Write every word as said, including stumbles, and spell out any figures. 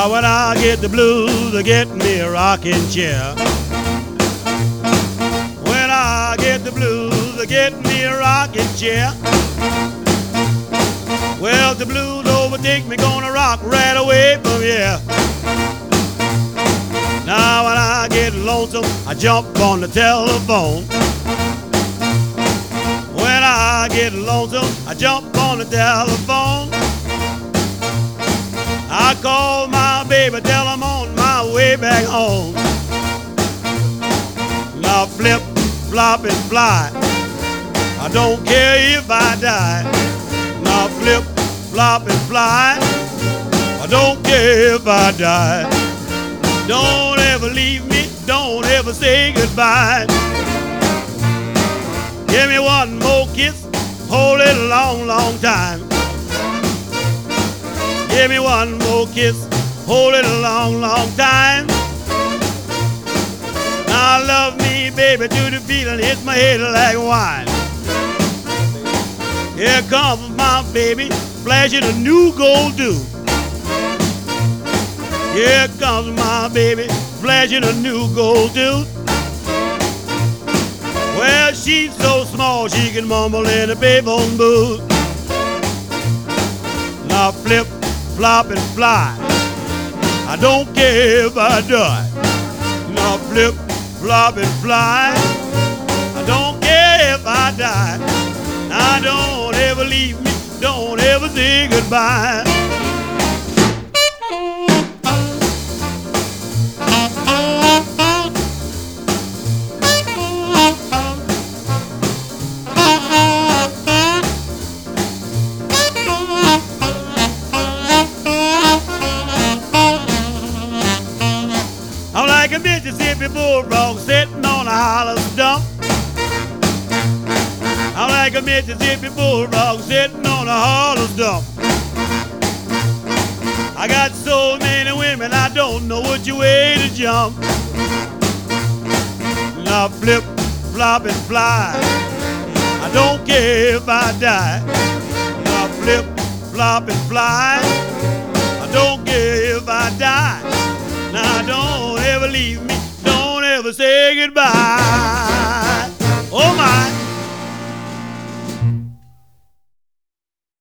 Now when I get the blues, I get me a rocking chair. When I get the blues, I get me a rocking chair. Well, the blues overtake me, gonna rock right away from here. Now when I get lonesome, I jump on the telephone. When I get lonesome, I jump on the telephone. I call my baby, tell I'm on my way back home. Now flip, flop, and fly, I don't care if I die. Now flip, flop, and fly, I don't care if I die. Don't ever leave me, don't ever say goodbye. Give me one more kiss, hold it a long, long time. Give me one more kiss, hold it a long, long time. Now love me, baby, to the feeling hits my head like wine. Here comes my baby, flashing a new gold tooth. Here comes my baby, flashing a new gold tooth. Well, she's so small she can mumble in a payphone booth. Now flip, flop, and fly, I don't care if I die. Now flip, flop, and fly, I don't care if I die. Now don't ever leave me, don't ever say goodbye. I'm like a Mississippi bulldog sitting on a hollow stump. I'm like a Mississippi bulldog sitting on a hollow stump. I got so many women I don't know which way to jump. Now flip, flop, and fly, I don't care if I die. Now flip, flop, and fly, I don't care if I die. Now don't ever leave me, don't ever say goodbye.